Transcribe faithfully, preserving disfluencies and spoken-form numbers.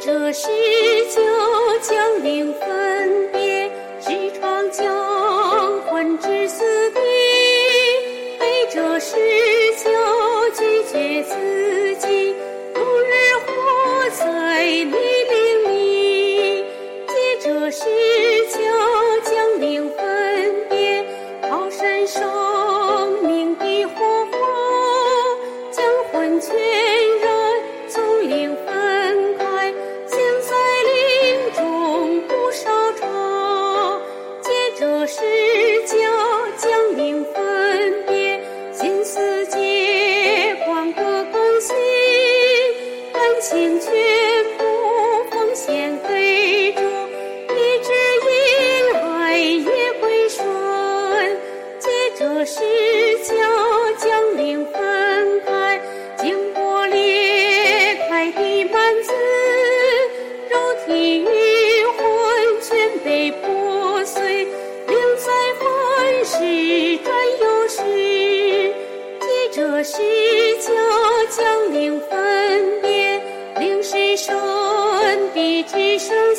这是就将灵分别，是创将魂之死地。非这是就拒绝自己，度日活在你灵里。借这是就将灵分别，靠神生命的活佛，将魂全然从灵分开，现在灵中不烧茶。借这是就将灵分别，心思皆光各更新，感情全部奉献给主，一直因爱也归顺。借这是就将灵分开，经过裂开的幔子，肉体与魂全被破碎，灵在凡事占有时。借这是就将灵分别，灵是神的至圣